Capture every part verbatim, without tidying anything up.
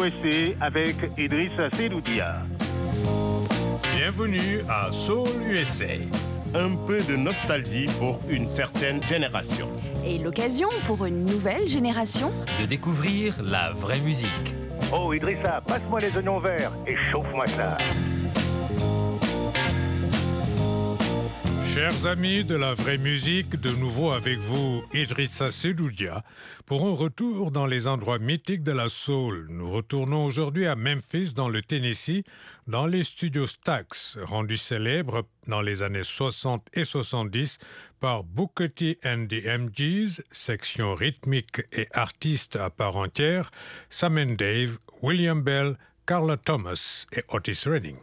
U S A avec Idrissa Seloudia. Bienvenue à Soul U S A. Un peu de nostalgie pour une certaine génération. Et l'occasion pour une nouvelle génération de découvrir la vraie musique. Oh Idrissa, passe-moi les oignons verts et chauffe-moi ça. Chers amis de la vraie musique, de nouveau avec vous, Idrissa Seloudia, pour un retour dans les endroits mythiques de la soul. Nous retournons aujourd'hui à Memphis, dans le Tennessee, dans les studios Stax, rendus célèbres dans les années soixante et soixante-dix par Booker T and the M Gs, section rythmique et artiste à part entière, Sam and Dave, William Bell, Carla Thomas et Otis Redding.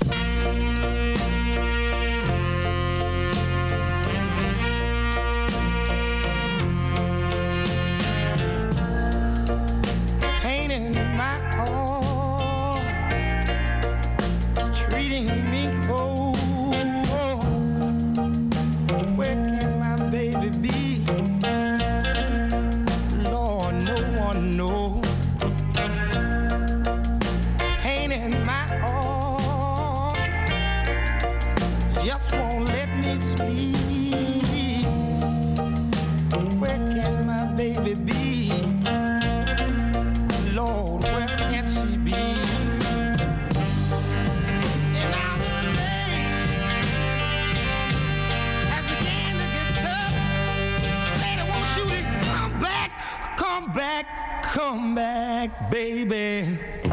Come back, baby.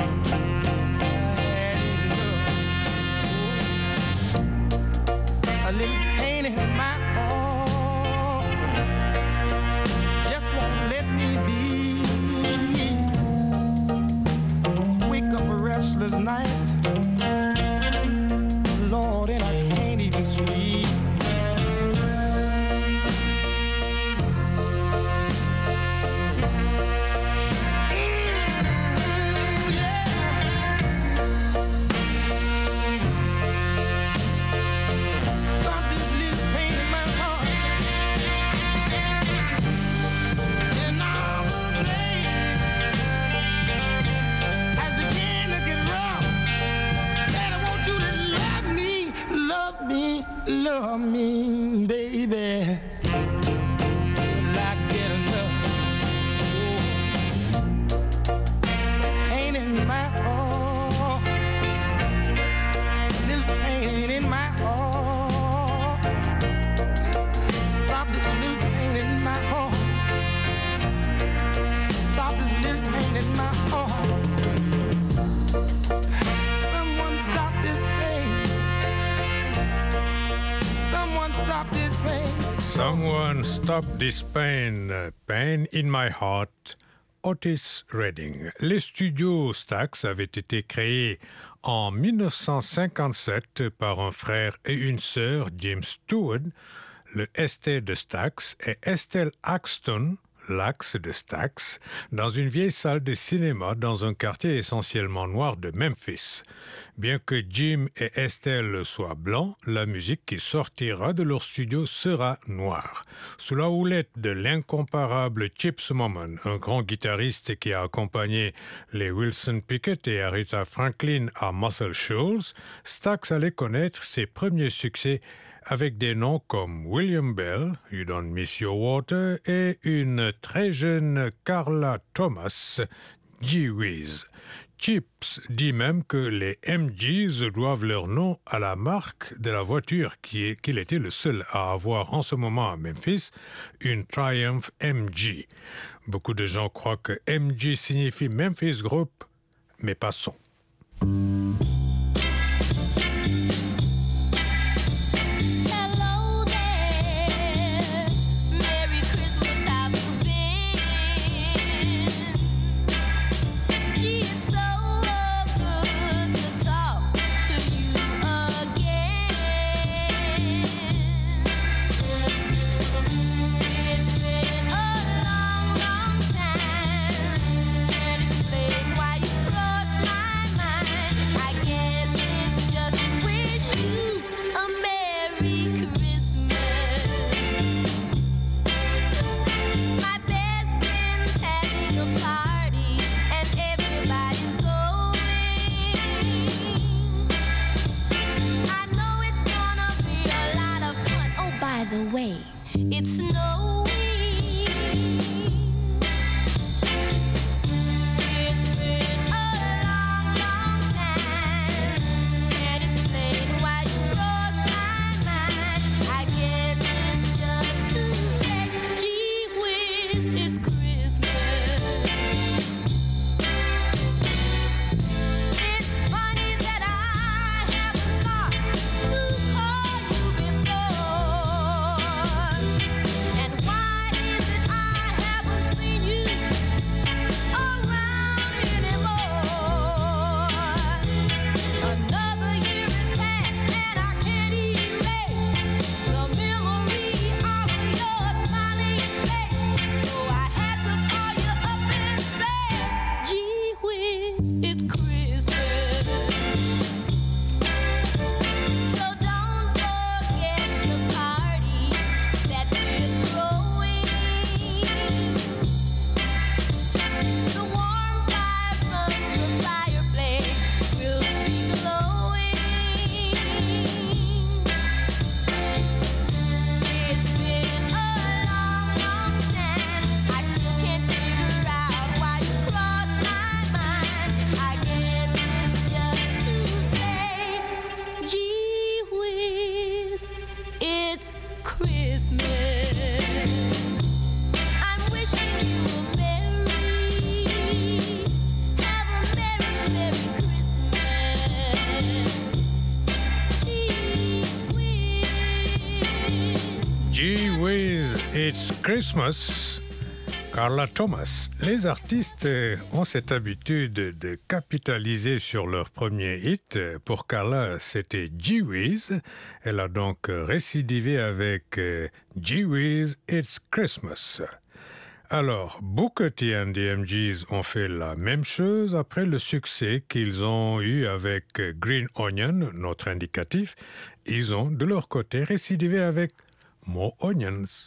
A little pain in my heart just won't let me be. Wake up a restless night, Lord, and I can't even sleep. Love me, baby. Will I get enough? Oh. Pain in my heart, little pain in my heart. Stop this little pain in my heart. Stop this little pain in my heart. Someone stop this pain. Someone stop this pain. Someone stop this pain. Pain in my heart. Otis Redding. Les studios Stax avaient été créés en dix-neuf cent cinquante-sept par un frère et une sœur, James Stewart, le Estée de Stax, et Estelle Axton, l'axe de Stax, dans une vieille salle de cinéma dans un quartier essentiellement noir de Memphis. Bien que Jim et Estelle soient blancs, la musique qui sortira de leur studio sera noire. Sous la houlette de l'incomparable Chips Moman, un grand guitariste qui a accompagné les Wilson Pickett et Aretha Franklin à Muscle Shoals, Stax allait connaître ses premiers succès avec des noms comme William Bell, You Don't Miss Your Water, et une très jeune Carla Thomas, Gee Whiz. Chips dit même que les M Gs doivent leur nom à la marque de la voiture qui est, qu'il était le seul à avoir en ce moment à Memphis, une Triumph M G. Beaucoup de gens croient que M G signifie Memphis Group, mais passons. Why you cross my mind? the way. It's snowing. It's been a long, long time. Can't explain why you cross my mind. I guess it's just to say, gee whiz, it's Christmas. It's funny that I haven't thought to call you before. And why is it I haven't seen you around anymore? Another year has passed and I can't erase the memory of your smiling face. So I had to call you up and say, gee whiz, it's Christmas. So don't forget the party that we're throwing. The warm fire from the fireplace will be glowing. It's been a long, long time. I still can't figure out why you crossed my mind. I guess it's just to say, gee whiz, it's Christmas. I'm wishing you a merry, have a merry, merry Christmas. Gee whiz. Gee whiz, it's Christmas. Carla Thomas. Les artistes euh, ont cette habitude de capitaliser sur leur premier hit. Pour Carla, c'était Gee whiz. Elle a donc euh, récidivé avec euh, Gee whiz, it's Christmas. Alors, Booker T and the M Gs ont fait la même chose après le succès qu'ils ont eu avec euh, Green Onion, notre indicatif. Ils ont, de leur côté, récidivé avec More Onions.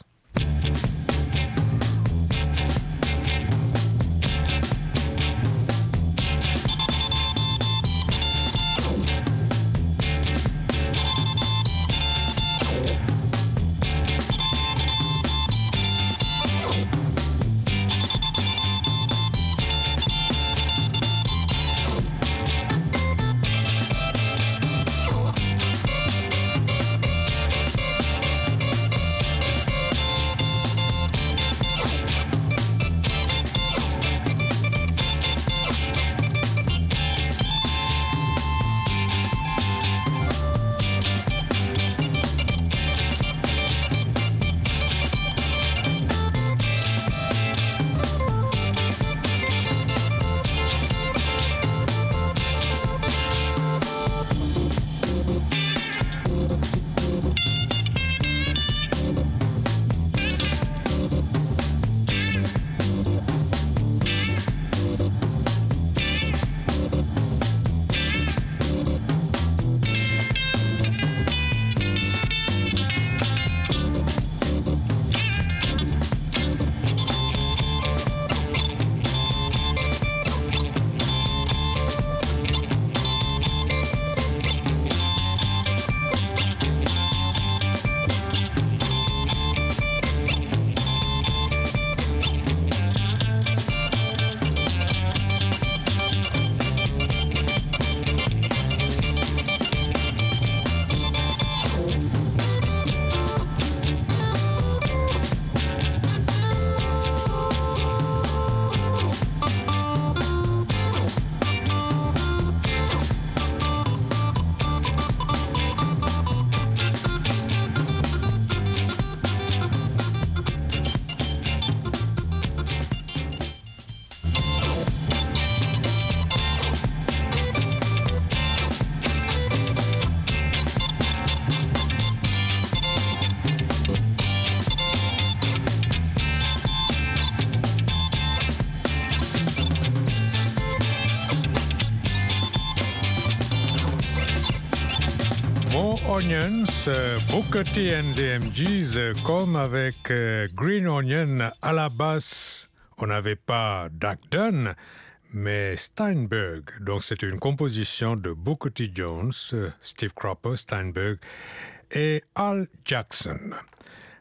Onions, euh, Booker T and the M Gs, euh, comme avec euh, Green Onion à la basse, on n'avait pas Duck Dunn, mais Steinberg. Donc c'était une composition de Booker T. Jones, euh, Steve Cropper, Steinberg et Al Jackson.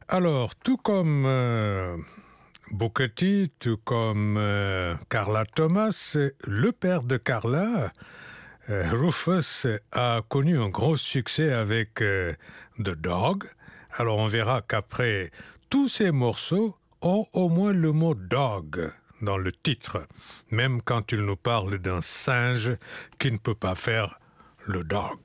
Alors, tout comme euh, Booker T, tout comme euh, Carla Thomas, le père de Carla, euh, Rufus, a connu un gros succès avec euh, The Dog. Alors, on verra qu'après tous ces morceaux ont au moins le mot dog dans le titre, même quand il nous parle d'un singe qui ne peut pas faire le dog.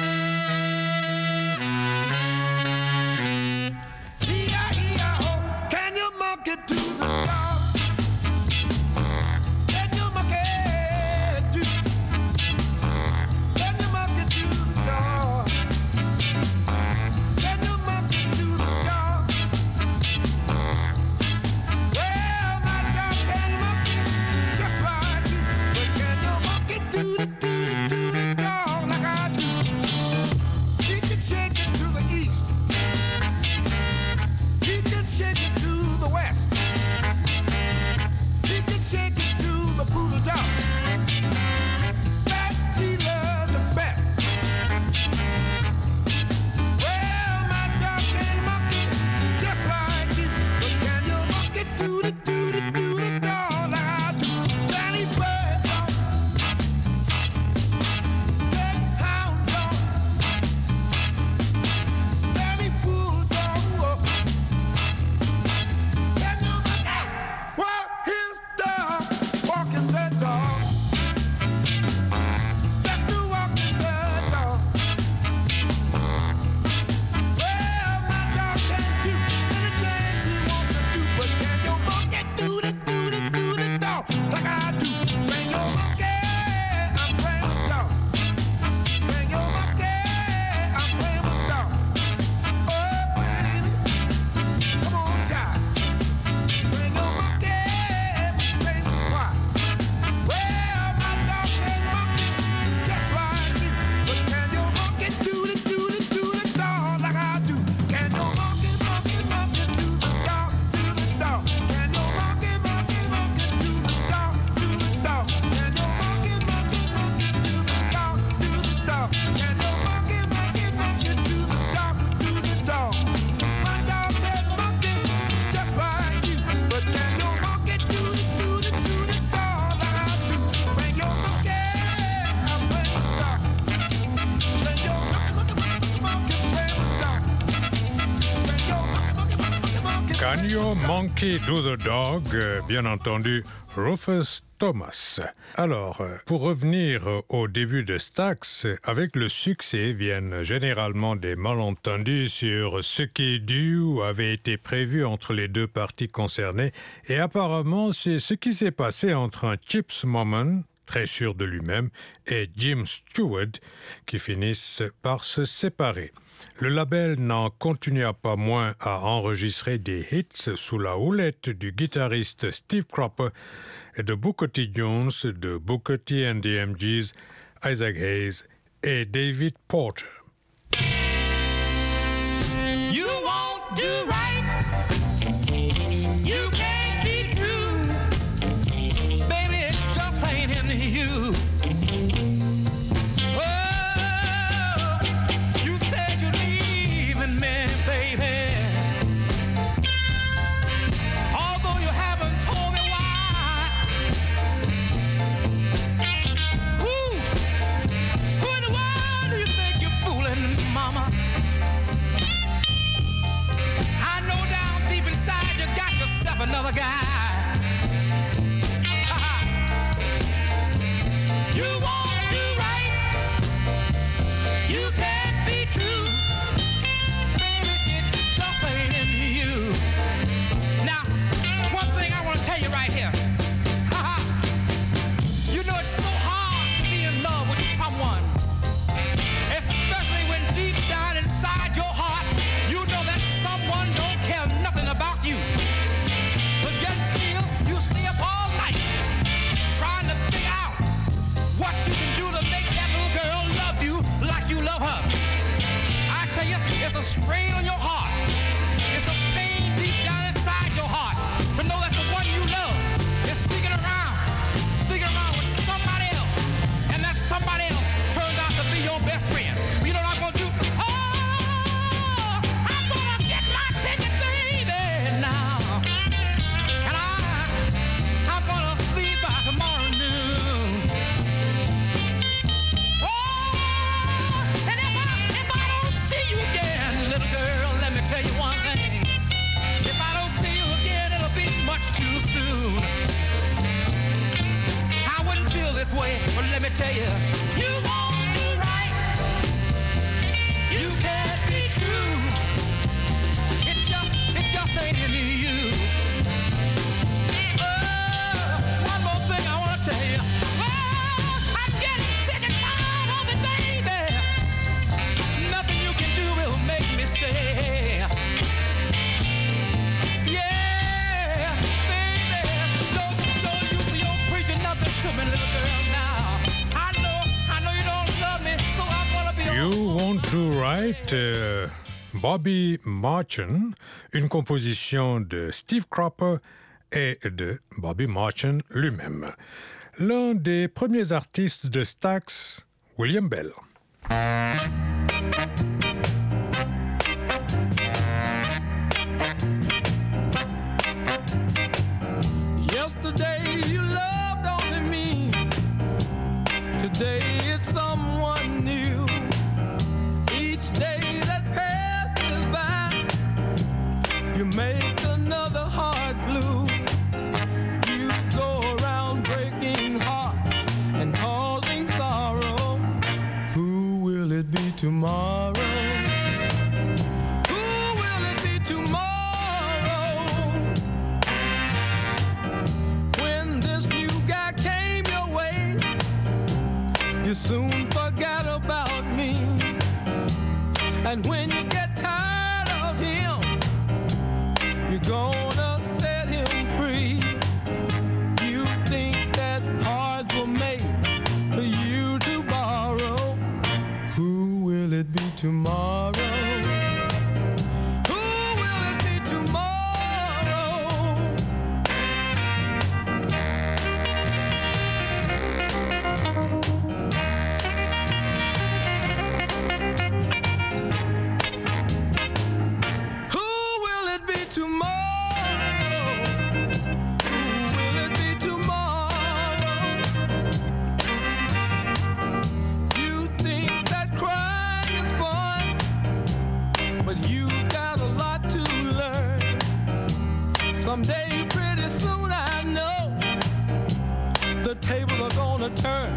Can Your Monkey Do the Dog, bien entendu, Rufus Thomas. Alors, pour revenir au début de Stax, avec le succès viennent généralement des malentendus sur ce qui est dû ou avait été prévu entre les deux parties concernées, et apparemment c'est ce qui s'est passé entre un Chips Moman, très sûr de lui-même, et Jim Stewart, qui finissent par se séparer. Le label n'en continua pas moins à enregistrer des hits sous la houlette du guitariste Steve Cropper et de Booker T. Jones, de Booker T and the M Gs, Isaac Hayes et David Porter. You won't do right. You can't be true. Baby, it just ain't in you. Oh, you said you're leaving me, baby. Although you haven't told me why. Who, who in the world do you think you're fooling, mama? I know down deep inside you got yourself another guy. Uh-huh. You won't do right. You can't be true. Baby, it just ain't in you. Now, one thing I want to tell you right here. Uh-huh. You know it's so hard to be in love with someone. Especially when deep down inside your heart, you know that someone don't care nothing about you. But yet this way, but let me tell you, you won't do right. You can't be true. It just, it just ain't in you. Oh, one more thing I want to tell you. Oh, I'm getting sick and tired of it, baby. Nothing you can do will make me stay. Yeah, baby. Don't, don't use the old preaching nothing to me, little girl, now. I know, I know you don't love me, so I'm gonna be You Won't Do Right, euh, Bobby Martin, une composition de Steve Cropper et de Bobby Martin lui-même. L'un des premiers artistes de Stax, William Bell. Yesterday you loved only me. Today it's someone new. Each day that passes by, you make another heart blue. You go around breaking hearts and causing sorrow. Who will it be tomorrow? Who will it be tomorrow? When this new guy came your way, you soon forgot about me. And when you get tired of him, you're gonna set him free. You think that cards were made for you to borrow. Who will it be tomorrow? Who will it be tomorrow? Who will it be tomorrow? Who will it be tomorrow? You think that crying is fun, but you've got a lot to learn. Someday, pretty soon, I know the tables are gonna turn.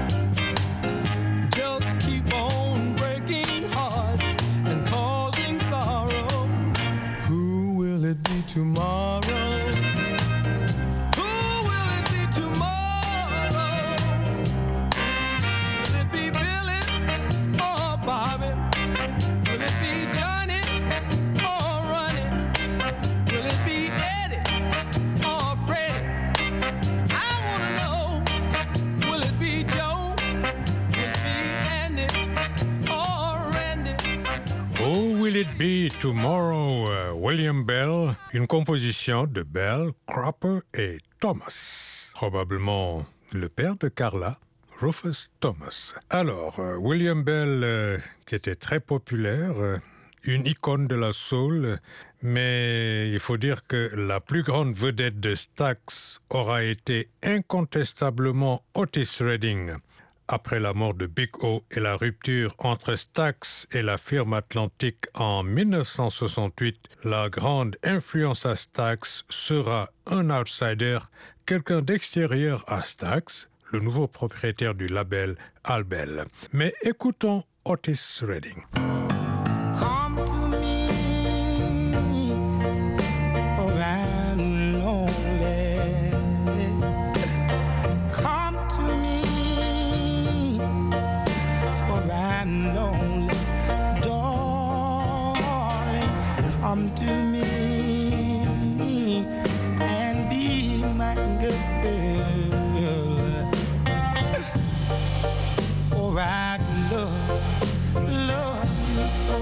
Just keep on breaking hearts and causing sorrow. Who will it be tomorrow? Who will it be tomorrow? Will it be Billy or Bobby? Will it be Johnny or Ronnie? Will it be Eddie or Freddie? I wanna know, will it be Joe? Will it be Andy or Randy? Who Will It Be Tomorrow, euh, William Bell, une composition de Bell, Cropper et Thomas. Probablement le père de Carla, Rufus Thomas. Alors, euh, William Bell, euh, qui était très populaire, euh, une icône de la soul, mais il faut dire que la plus grande vedette de Stax aura été incontestablement Otis Redding. Après la mort de Big O et la rupture entre Stax et la firme Atlantic en mille neuf cent soixante-huit, la grande influence à Stax sera un outsider, quelqu'un d'extérieur à Stax, le nouveau propriétaire du label Albel. Mais écoutons Otis Redding. Come to me, for I'm lonely. Come to me, for I'm lonely. Darling, come to me and be my girl. For I love, love you so.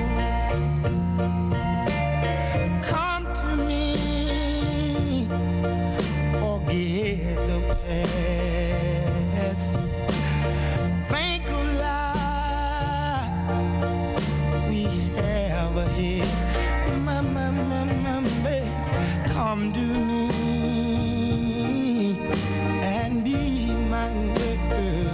Come to me, forget the past. Think of life we have ahead. My, my, my, my, babe, come to me and be my girl.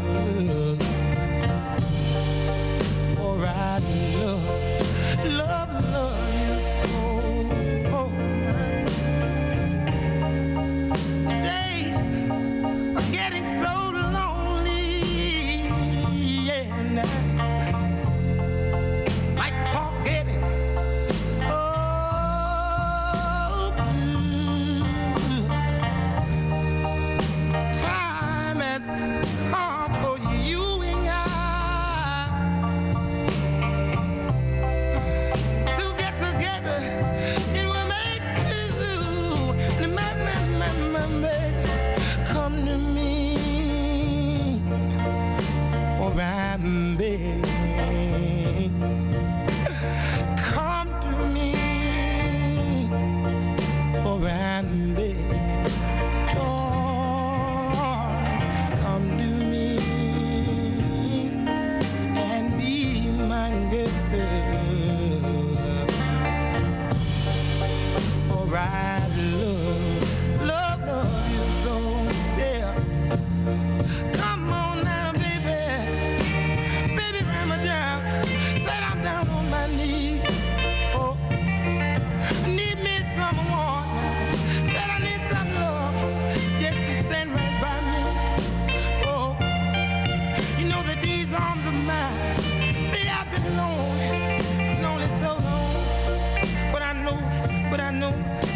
For I love, love, love you so. Oh, today I'm getting so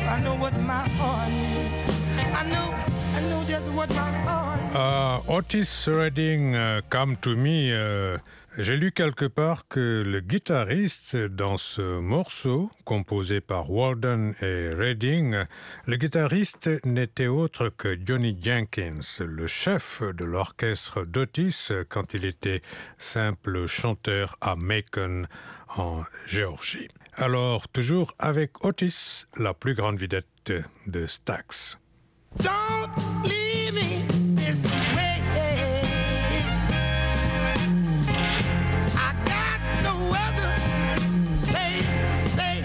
I know what my heart needs. I know, I know just what my heart needs. Uh, Otis Redding, uh, Come to Me. uh, J'ai lu quelque part que le guitariste dans ce morceau, composé par Walden et Redding, le guitariste n'était autre que Johnny Jenkins, le chef de l'orchestre d'Otis quand il était simple chanteur à Macon, en Géorgie. Alors, toujours avec Otis, la plus grande vedette de Stax. Don't leave me this way. I got no other place to stay.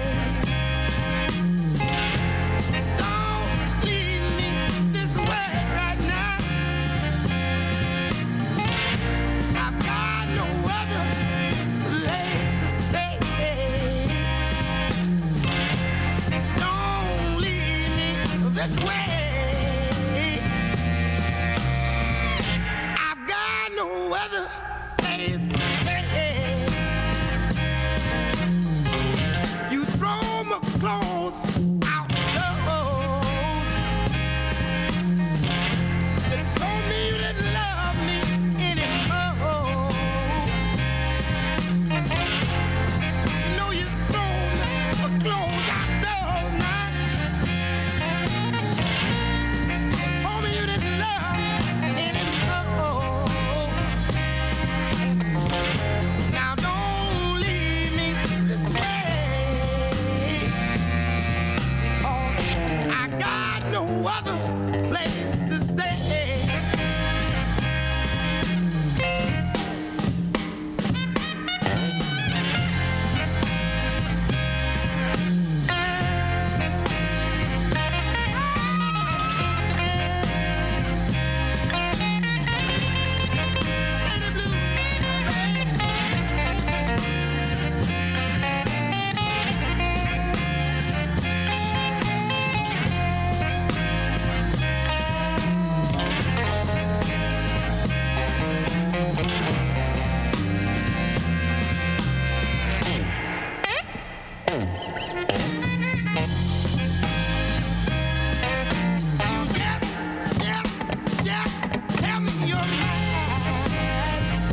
Don't leave me this way right now. I've got no other place to stay. Don't leave me this way. I've got no other place to stay. You throw my clothes out doors. You told me you didn't love me anymore. You know you throw my clothes out doors now. You told me you didn't love me anymore. Now don't leave me this way, because I got no other place to stay. Lady Blue, you just, just, just tell me you're mine.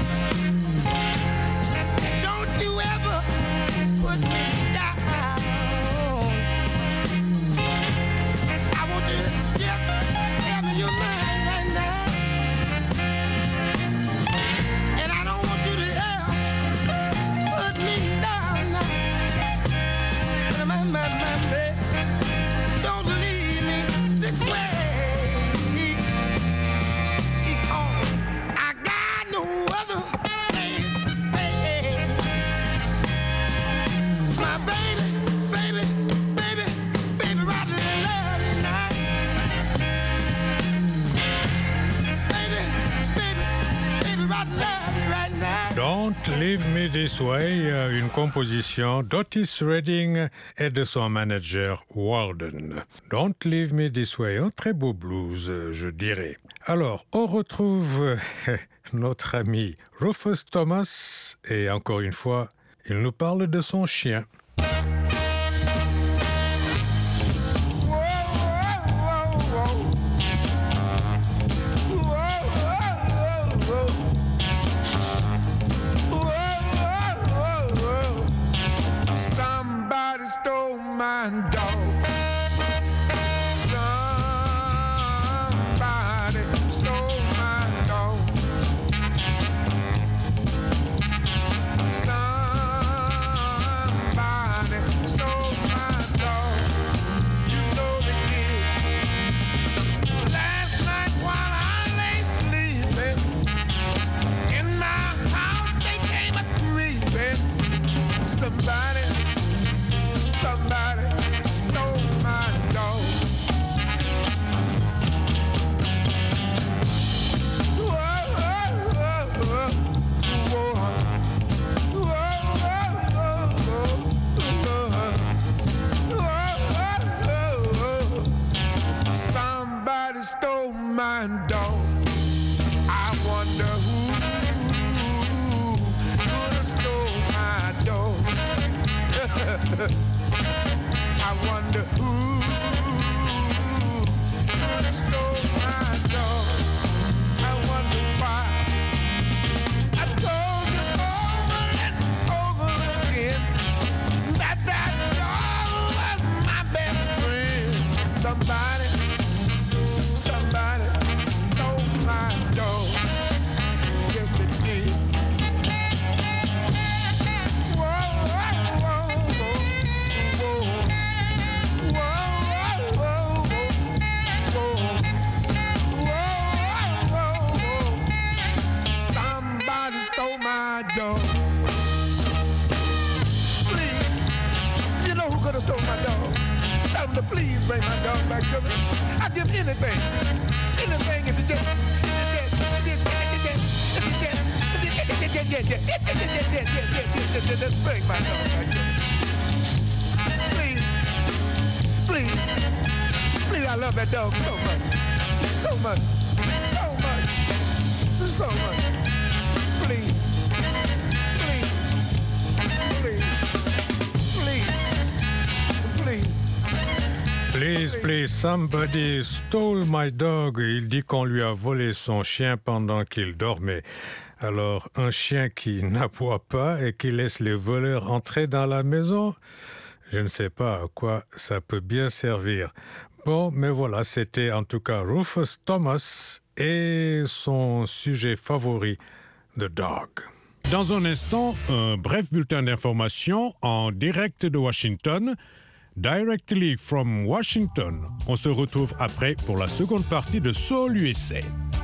Don't you ever put me down. I want you to just tell me you're mine right now. And I don't want you to ever put me down now. My, my, my, baby. Don't leave me this way, because I got no other place to stay. My baby, baby, baby, baby, right love me now. Baby, baby, baby, right love me right now. Don't Leave Me This Way, euh, une composition d'Otis Redding et de son manager Walden. Don't Leave Me This Way, un très beau blues, euh, je dirais. Alors, on retrouve euh, notre ami Rufus Thomas, et encore une fois, il nous parle de son chien. Somebody stole my dog. Somebody stole my dog. Somebody stole my dog. You know they did. Last night while I lay sleeping in my house, they came a creeping. Somebody, somebody stole my Who could have stole my dog? I wonder why. I told you over and over again that that dog was my best friend. Somebody, somebody stole my dog. Yes, they did. Whoa, whoa, whoa, whoa, whoa, whoa, whoa, whoa, whoa, whoa. Somebody stole my dog. Please, you know who could have stole my dog? Tell them to please bring my dog back to me. I'll give anything, anything if it just, if it just, if it just, if it just, if it just, if it just, if it just, if it just, just bring my dog back to me. Please, please, please, I love that dog so much, so much, so much, so much. Please, please, please, please, please. Please, please, somebody stole my dog. Il dit qu'on lui a volé son chien pendant qu'il dormait. Alors, un chien qui n'aboie pas et qui laisse les voleurs entrer dans la maison, je ne sais pas à quoi ça peut bien servir. Bon, mais voilà, c'était en tout cas Rufus Thomas et son sujet favori, The Dog. Dans un instant, un bref bulletin d'information en direct de Washington. Directly from Washington. On se retrouve après pour la seconde partie de Soul U S A.